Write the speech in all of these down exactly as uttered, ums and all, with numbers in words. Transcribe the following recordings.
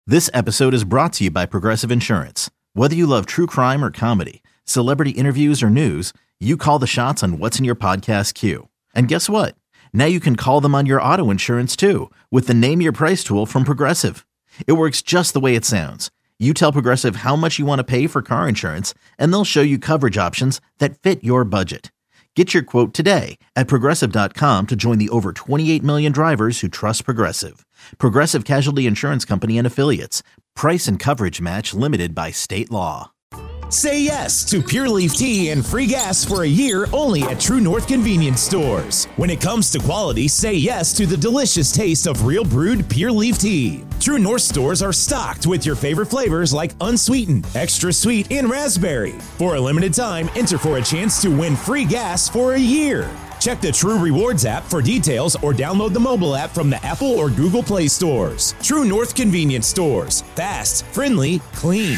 This episode is brought to you by Progressive Insurance. Whether you love true crime or comedy, celebrity interviews or news, you call the shots on what's in your podcast queue. And guess what? Now you can call them on your auto insurance too with the Name Your Price tool from Progressive. It works just the way it sounds. You tell Progressive how much you want to pay for car insurance, and they'll show you coverage options that fit your budget. Get your quote today at Progressive dot com to join the over twenty-eight million drivers who trust Progressive. Progressive Casualty Insurance Company and Affiliates. Price and coverage match limited by state law. Say yes to Pure Leaf Tea and free gas for a year only at True North Convenience Stores. When it comes to quality, say yes to the delicious taste of real brewed Pure Leaf Tea. True North stores are stocked with your favorite flavors like unsweetened, extra sweet, and raspberry. For a limited time, enter for a chance to win free gas for a year. Check the True Rewards app for details or download the mobile app from the Apple or Google Play stores. True North Convenience Stores. Fast, friendly, clean.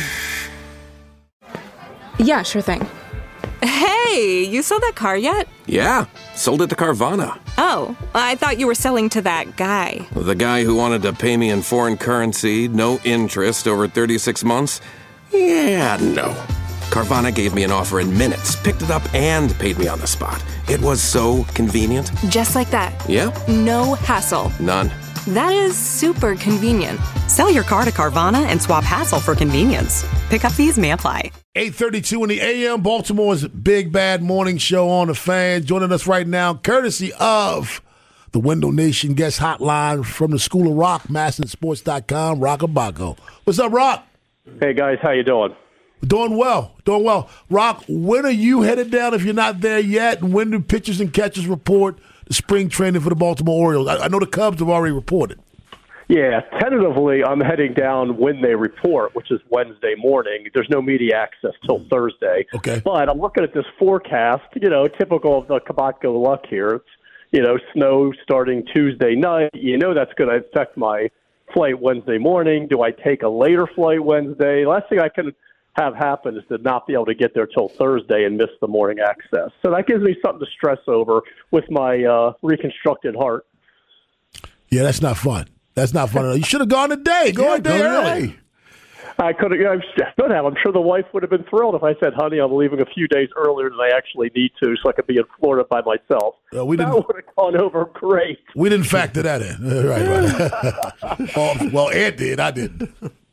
Yeah, sure thing. Hey, you sold that car yet? Yeah, sold it to Carvana. Oh, I thought you were selling to that guy. The guy who wanted to pay me in foreign currency, no interest, over thirty-six months? Yeah, no. Carvana gave me an offer in minutes, picked it up, and paid me on the spot. It was so convenient. Just like that. Yeah. No hassle. None. That is super convenient. Sell your car to Carvana and swap hassle for convenience. Pickup fees may apply. eight thirty-two in the A M, Baltimore's Big Bad Morning Show on the Fan. Joining us right now, courtesy of the Window Nation guest hotline from the School of Rock, Masson Sports dot com, Rock Abaco. What's up, Rock? Hey, guys. How you doing? Doing well. Doing well. Rock, when are you headed down if you're not there yet? And when do pitchers and catchers report the spring training for the Baltimore Orioles? I, I know the Cubs have already reported. Yeah, tentatively, I'm heading down when they report, which is Wednesday morning. There's no media access till Thursday. Okay. But I'm looking at this forecast, you know, typical of the Cabatco luck here. It's, you know, snow starting Tuesday night. You know that's going to affect my flight Wednesday morning. Do I take a later flight Wednesday? Last thing I can have happen is to not be able to get there till Thursday and miss the morning access. So that gives me something to stress over with my uh, reconstructed heart. Yeah, that's not fun. That's not fun at all. You should have gone today. Go Yeah, a day go early. today. I could have. I could have. I'm sure the wife would have been thrilled if I said, "Honey, I'm leaving a few days earlier than I actually need to, so I could be in Florida by myself." Uh, we that didn't, would have gone over great. We didn't factor that in. Uh, right, right. well, well, Ed did. I didn't.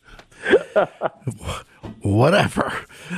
Whatever.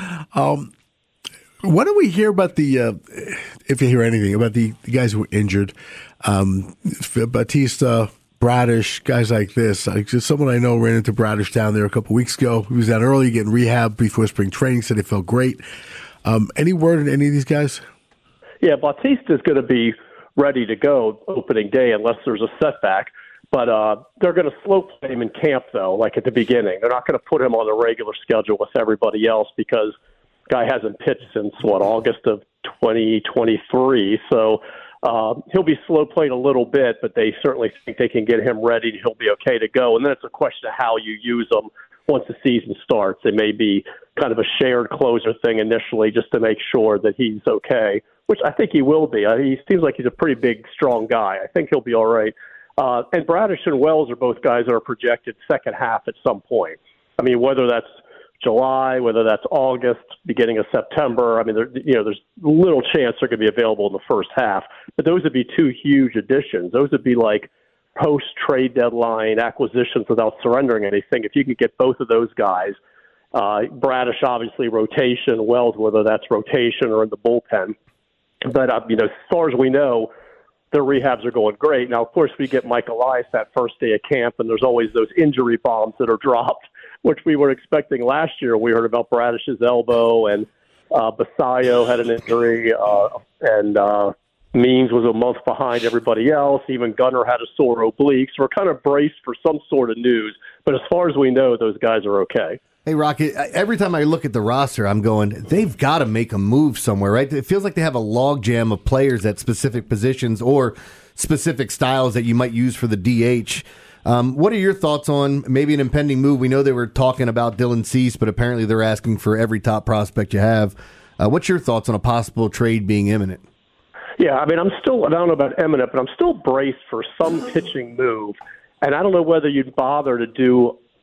Um, what do we hear about the, uh, if you hear anything, about the, the guys who were injured? Um, Batista, Bradish, guys like this. Like just someone I know ran into Bradish down there a couple weeks ago. He was down early getting rehab before spring training, said he felt great. Um, any word on any of these guys? Yeah, Bautista's going to be ready to go opening day unless there's a setback. But uh, they're going to slow play him in camp, though, like at the beginning. They're not going to put him on the regular schedule with everybody else because guy hasn't pitched since, what, August of twenty twenty-three. So uh, he'll be slow played a little bit, but they certainly think they can get him ready and he'll be okay to go. And then it's a question of how you use him once the season starts. It may be kind of a shared closer thing initially just to make sure that he's okay, which I think he will be. He seems like he's a pretty big, strong guy. I think he'll be all right. Uh, and Bradish and Wells are both guys that are projected second half at some point. I mean, whether that's July, whether that's August, beginning of September. I mean, there, you know, there's little chance they're going to be available in the first half. But those would be two huge additions. Those would be like post-trade deadline acquisitions without surrendering anything. If you could get both of those guys, uh, Bradish obviously rotation, Wells whether that's rotation or in the bullpen. But uh, you know, as far as we know, their rehabs are going great. Now, of course, we get Mike Elias that first day of camp, and there's always those injury bombs that are dropped, which we were expecting last year. We heard about Bradish's elbow, and uh, Basayo had an injury, uh, and uh, Means was a month behind everybody else. Even Gunnar had a sore oblique. So we're kind of braced for some sort of news. But as far as we know, those guys are okay. Hey, Rocky, every time I look at the roster, I'm going, they've got to make a move somewhere, right? It feels like they have a logjam of players at specific positions or specific styles that you might use for the D H. Um, what are your thoughts on maybe an impending move? We know they were talking about Dylan Cease, but apparently they're asking for every top prospect you have. Uh, what's your thoughts on a possible trade being imminent? Yeah, I mean, I'm still, I don't know about imminent, but I'm still braced for some pitching move. And I don't know whether you'd bother to do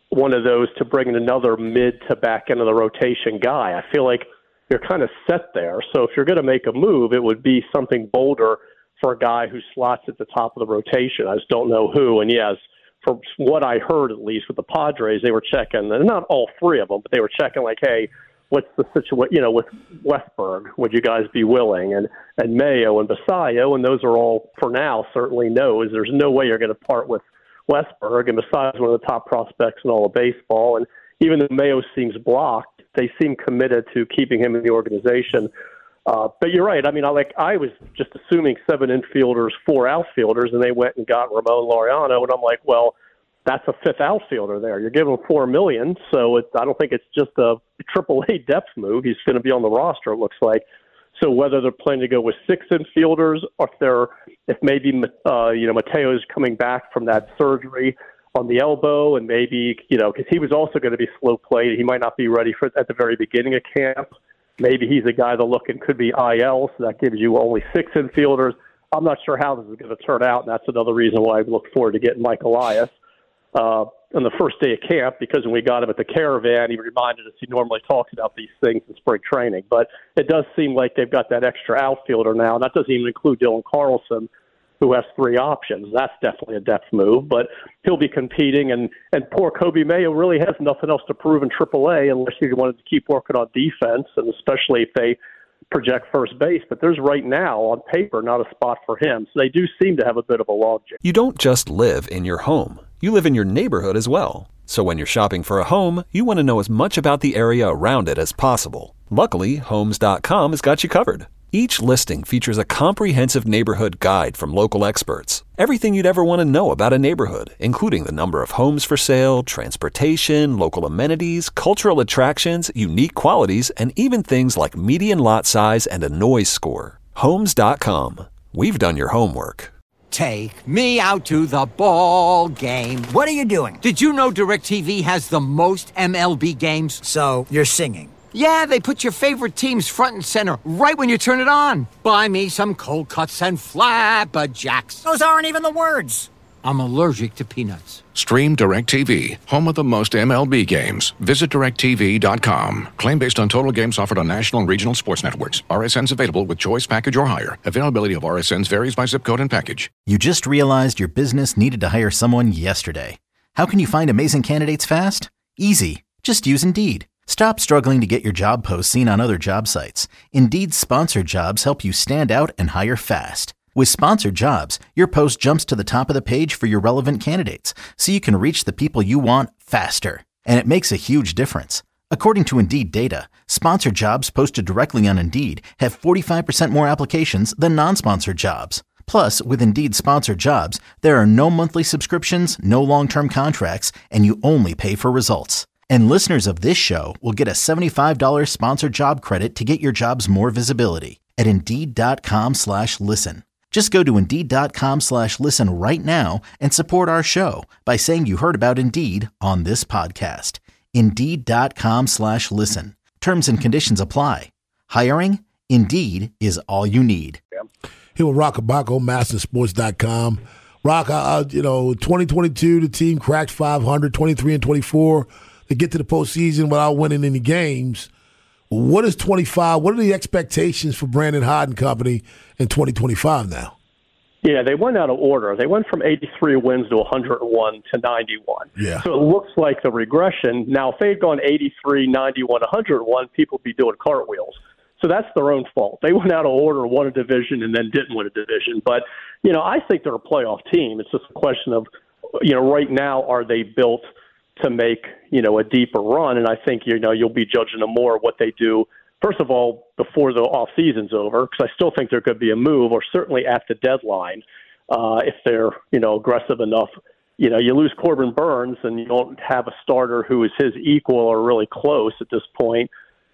one of those to bring in another mid to back end of the rotation guy. I feel like you're kind of set there. So if you're going to make a move, it would be something bolder for a guy who slots at the top of the rotation. I just don't know who. And yes, from what I heard, at least with the Padres, they were checking, and not all three of them, but they were checking like, hey, what's the situation, you know, with Westberg? Would you guys be willing? And and Mayo and Basayo, and those are all, for now, certainly no's. There's no way you're going to part with Westberg, and Basayo is one of the top prospects in all of baseball. And even though Mayo seems blocked, they seem committed to keeping him in the organization. Uh, but you're right. I mean, I like I was just assuming seven infielders, four outfielders, and they went and got Ramon Laureano, and I'm like, well, that's a fifth outfielder there. You're giving him four million, so it, I don't think it's just a triple A depth move. He's going to be on the roster, it looks like. So whether they're planning to go with six infielders, or if they're, if maybe uh, you know Mateo is coming back from that surgery on the elbow, and maybe you know because he was also going to be slow played, he might not be ready for at the very beginning of camp. Maybe he's a guy that looking could be I L, so that gives you only six infielders. I'm not sure how this is going to turn out, and that's another reason why I look forward to getting Mike Elias uh, on the first day of camp, because when we got him at the Caravan, he reminded us he normally talks about these things in spring training. But it does seem like they've got that extra outfielder now, and that doesn't even include Dylan Carlson, who has three options. That's definitely a depth move, but he'll be competing, and, and poor Kobe Mayo really has nothing else to prove in triple A unless he wanted to keep working on defense, and especially if they project first base. But there's right now, on paper, not a spot for him. So they do seem to have a bit of a logjam. You don't just live in your home. You live in your neighborhood as well. So when you're shopping for a home, you want to know as much about the area around it as possible. Luckily, Homes dot com has got you covered. Each listing features a comprehensive neighborhood guide from local experts. Everything you'd ever want to know about a neighborhood, including the number of homes for sale, transportation, local amenities, cultural attractions, unique qualities, and even things like median lot size and a noise score. Homes dot com. We've done your homework. Take me out to the ball game. What are you doing? Did you know DirecTV has the most M L B games? So, you're singing. Yeah, they put your favorite teams front and center right when you turn it on. Buy me some cold cuts and flapjacks. Those aren't even the words. I'm allergic to peanuts. Stream DirecTV, home of the most M L B games. Visit direct T V dot com. Claim based on total games offered on national and regional sports networks. R S Ns available with choice package or higher. Availability of R S Ns varies by zip code and package. You just realized your business needed to hire someone yesterday. How can you find amazing candidates fast? Easy. Just use Indeed. Stop struggling to get your job posts seen on other job sites. Indeed's sponsored jobs help you stand out and hire fast. With sponsored jobs, your post jumps to the top of the page for your relevant candidates, so you can reach the people you want faster. And it makes a huge difference. According to Indeed data, sponsored jobs posted directly on Indeed have forty-five percent more applications than non-sponsored jobs. Plus, with Indeed sponsored jobs, there are no monthly subscriptions, no long-term contracts, and you only pay for results. And listeners of this show will get a seventy-five dollars sponsored job credit to get your jobs more visibility at Indeed.com slash listen. Just go to Indeed.com slash listen right now and support our show by saying you heard about Indeed on this podcast. Indeed.com slash listen. Terms and conditions apply. Hiring? Indeed is all you need. Here with Rock Abaco, Master Sports dot com. Rock, uh, you know, twenty twenty-two, the team cracked five hundred, twenty-three and twenty-four. To get to the postseason without winning any games. What is twenty-five? What are the expectations for Brandon Hyde and company in twenty twenty-five now? Yeah, they went out of order. They went from eighty-three wins to one hundred one to ninety-one. Yeah. So it looks like the regression. Now, if they had gone eighty-three, ninety-one, one hundred one, people would be doing cartwheels. So that's their own fault. They went out of order, won a division, and then didn't win a division. But, you know, I think they're a playoff team. It's just a question of, you know, right now, are they built to make, you know, a deeper run? And I think, you know, you'll be judging them more what they do, first of all, before the off season's over, because I still think there could be a move, or certainly at the deadline, uh, if they're, you know, aggressive enough. You know, you lose Corbin Burns and you don't have a starter who is his equal or really close at this point.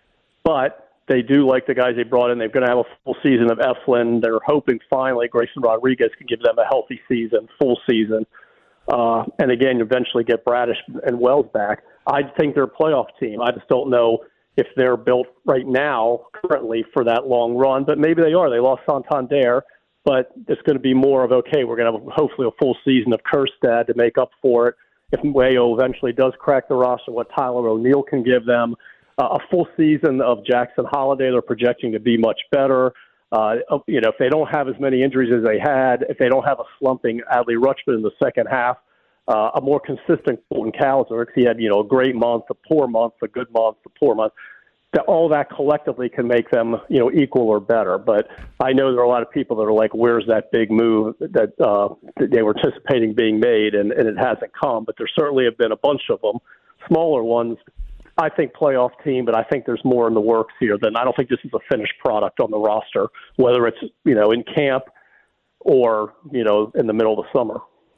But they do like the guys they brought in. They're going to have a full season of Eflin. They're hoping finally Grayson Rodriguez can give them a healthy season, full season. Uh, and again, eventually get Bradish and Wells back. I think they're a playoff team. I just don't know if they're built right now, currently, for that long run. But maybe they are. They lost Santander, but it's going to be more of, okay, we're going to have hopefully a full season of Kjerstad to make up for it if Mayo eventually does crack the roster, what Tyler O'Neill can give them. Uh, a full season of Jackson Holiday, they're projecting to be much better. Uh, you know, if they don't have as many injuries as they had, if they don't have a slumping Adley Rutschman in the second half, uh, a more consistent Colton Cowser, he had, you know, a great month, a poor month, a good month, a poor month. That all that collectively can make them, you know, equal or better. But I know there are a lot of people that are like, where's that big move that, uh, that they were anticipating being made, and, and it hasn't come. But there certainly have been a bunch of them, smaller ones. I think playoff team, but I think there's more in the works here than I don't think this is a finished product on the roster, whether it's, you know, in camp or, you know, in the middle of the summer.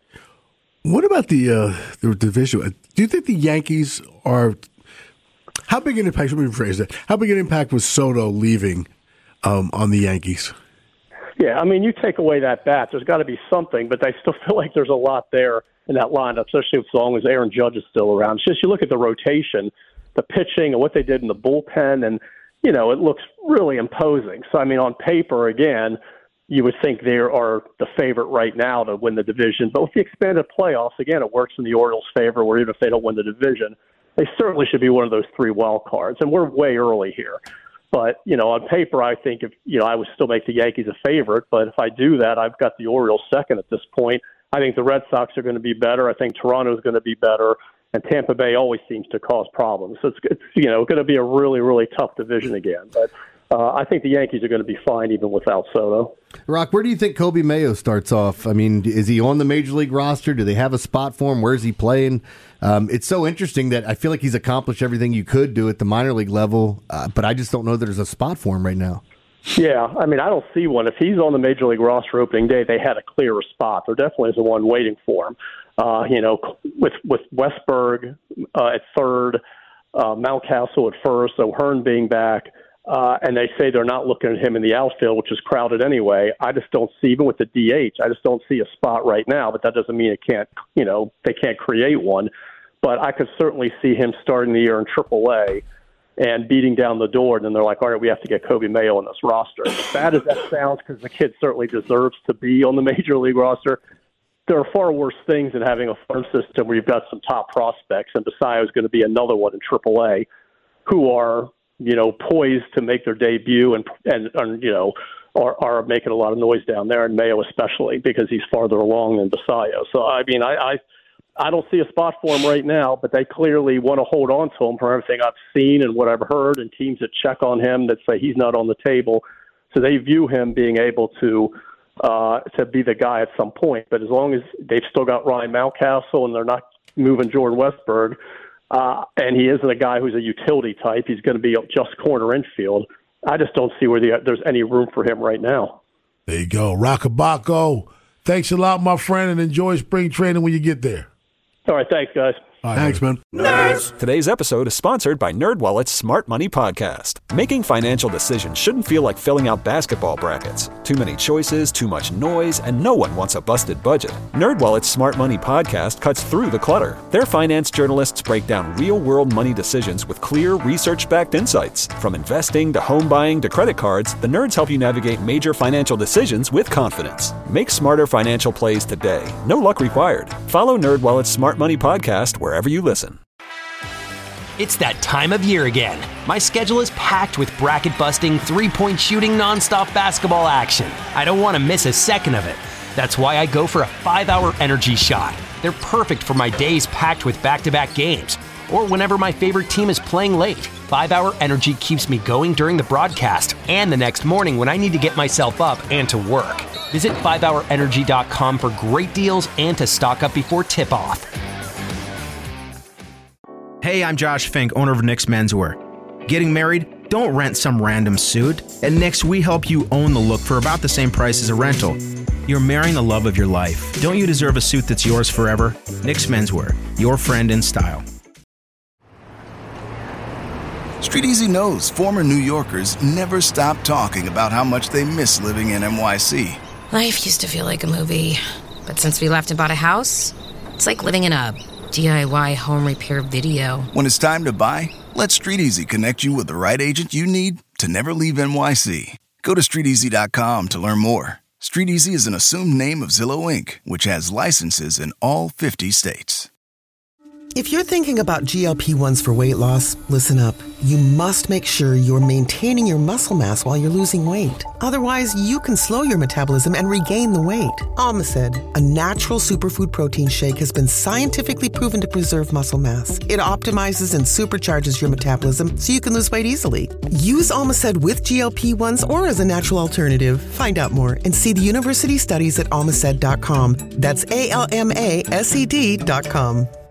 What about the uh, the division? Do you think the Yankees are – how big an impact – let me rephrase that. How big an impact was Soto leaving um, on the Yankees? Yeah, I mean, you take away that bat, there's got to be something, but I still feel like there's a lot there in that lineup, especially as long as Aaron Judge is still around. It's just you look at the rotation, the pitching, and what they did in the bullpen, and, you know, it looks really imposing. So, I mean, on paper, again, you would think they are the favorite right now to win the division. But with the expanded playoffs, again, it works in the Orioles' favor, where even if they don't win the division, they certainly should be one of those three wild cards. And we're way early here. But, you know, on paper, I think if, you know, I would still make the Yankees a favorite. But if I do that, I've got the Orioles second at this point. I think the Red Sox are going to be better. I think Toronto is going to be better. And Tampa Bay always seems to cause problems. So it's, it's you know, going to be a really, really tough division again. But uh, I think the Yankees are going to be fine even without Soto. Rock, where do you think Kobe Mayo starts off? I mean, is he on the Major League roster? Do they have a spot for him? Where's he playing? Um, it's so interesting that I feel like he's accomplished everything you could do at the minor league level, uh, but I just don't know that there's a spot for him right now. Yeah, I mean, I don't see one. If he's on the Major League roster opening day, they had a clearer spot. There definitely is a one waiting for him. Uh, you know, with with Westberg uh, at third, uh, Mountcastle at first, O'Hearn being back, uh, and they say they're not looking at him in the outfield, which is crowded anyway. I just don't see, even with the D H, I just don't see a spot right now, but that doesn't mean it can't, you know, they can't create one. But I could certainly see him starting the year in triple A and beating down the door, and then they're like, all right, we have to get Kobe Mayo on this roster. As bad as that sounds, because the kid certainly deserves to be on the Major League roster, there are far worse things than having a farm system where you've got some top prospects, and Basayo is going to be another one in triple A, who are, you know, poised to make their debut and, and, and you know, are, are making a lot of noise down there, and Mayo especially, because he's farther along than Basayo. So, I mean, I, I I don't see a spot for him right now, but they clearly want to hold on to him from everything I've seen and what I've heard, and teams that check on him that say he's not on the table. So they view him being able to uh, to be the guy at some point. But as long as they've still got Ryan Mountcastle and they're not moving Jordan Westberg, uh, and he isn't a guy who's a utility type, he's going to be just corner infield. I just don't see where the, there's any room for him right now. There you go. Rockabacco. Thanks a lot, my friend, and enjoy spring training when you get there. All right, thanks, guys. Right, Thanks, man. Nerds! Today's episode is sponsored by NerdWallet's Smart Money Podcast. Making financial decisions shouldn't feel like filling out basketball brackets. Too many choices, too much noise, and no one wants a busted budget. NerdWallet's Smart Money Podcast cuts through the clutter. Their finance journalists break down real-world money decisions with clear, research-backed insights. From investing to home buying to credit cards, the nerds help you navigate major financial decisions with confidence. Make smarter financial plays today. No luck required. Follow NerdWallet's Smart Money Podcast wherever you listen. It's that time of year again. My schedule is packed with bracket-busting, three-point shooting, nonstop basketball action. I don't want to miss a second of it. That's why I go for a five-hour energy shot. They're perfect for my days packed with back-to-back games, or whenever my favorite team is playing late. five-hour energy keeps me going during the broadcast and the next morning when I need to get myself up and to work. Visit five hour energy dot com for great deals and to stock up before tip-off. Hey, I'm Josh Fink, owner of Nick's Menswear. Getting married? Don't rent some random suit. At Nick's, we help you own the look for about the same price as a rental. You're marrying the love of your life. Don't you deserve a suit that's yours forever? Nick's Menswear, your friend in style. StreetEasy knows former New Yorkers never stop talking about how much they miss living in N Y C. Life used to feel like a movie, but since we left and bought a house, it's like living in a D I Y home repair video. When it's time to buy, let StreetEasy connect you with the right agent you need to never leave N Y C. Go to street easy dot com to learn more. StreetEasy is an assumed name of Zillow Incorporated, which has licenses in all fifty states. If you're thinking about G L P ones for weight loss, listen up. You must make sure you're maintaining your muscle mass while you're losing weight. Otherwise, you can slow your metabolism and regain the weight. Almacid, a natural superfood protein shake, has been scientifically proven to preserve muscle mass. It optimizes and supercharges your metabolism so you can lose weight easily. Use Almacid with G L P ones or as a natural alternative. Find out more and see the university studies at almacid dot com. That's A L M A S E D dot com.